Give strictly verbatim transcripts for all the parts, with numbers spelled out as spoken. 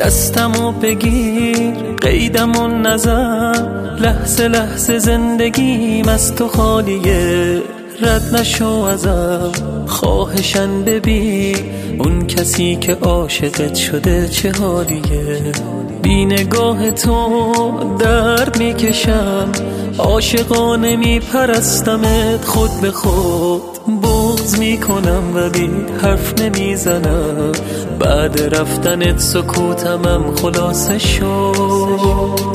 دستمو بگیر قیدمو نزن، لحظه لحظه زندگیم از تو خالیه، رد نشو ازم خواهشن ببین اون کسی که عاشقت شده چه حالیه. بی نگاه تو درد میکشم، عاشقانه میپرستمت خود به خود، بغض میکنم ولی حرف نمیزنم، بعد رفتنت سکوتمم خلاصه شد.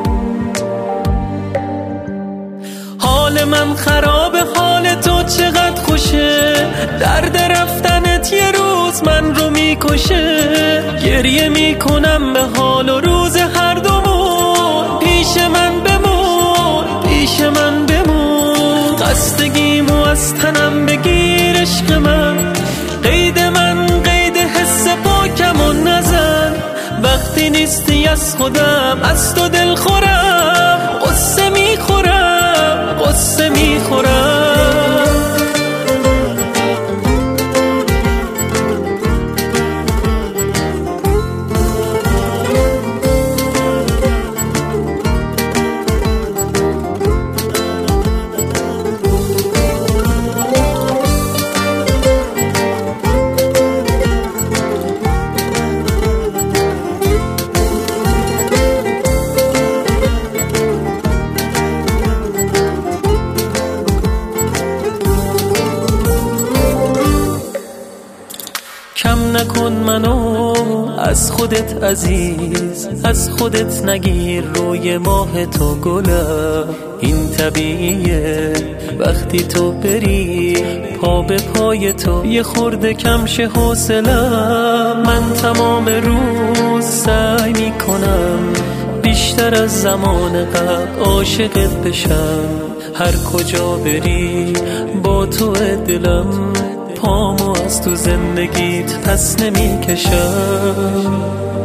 حال من خراب، حال تو چقدر خوشه، درد رفتنت یه روز من رو میکشه، گریه میکنم به حال و روز هر دومون، پیش من بمون پیش من بمون، خستگیمو از تنم بگیر عشق من، قید من قید حس پاکمو نزن، وقتی نیستی از خودم از تو دل خورم، قصه میخورم قصه میخورم. کم نکن منو از خودت عزیز، از خودت نگیر روی ماه تو گلم، این طبیعیه وقتی تو بری پا به پای تو یه خورده کم شه حوصلم، من تمام روز سعی میکنم بیشتر از زمان قبل عاشقت بشم، هر کجا بری با تو دلم، پامو از تو زندگیت پس نمی کشم.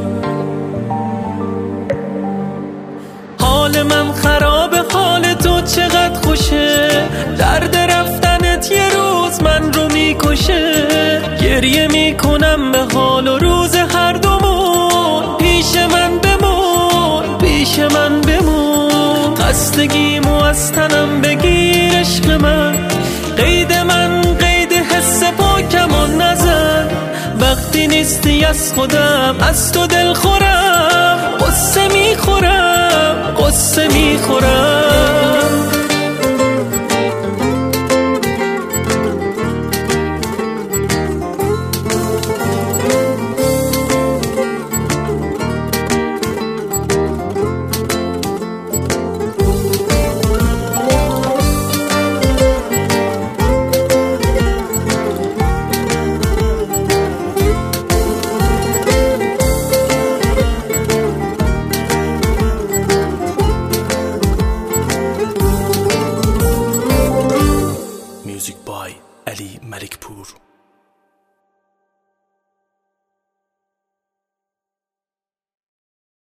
حال من خرابه، حال تو چقدر خوشه، درد رفتنت یه روز من رو میکشه، گریه میکنم به حال و روز هر دومون، پیش من بمون پیش من بمون، خستگیمو از تنم بگیر عشق من، قید من قید حس پاکمو نزن، وقتی نیستی از خودم از تو دل خورم، قصه میخورم قصه میخورم.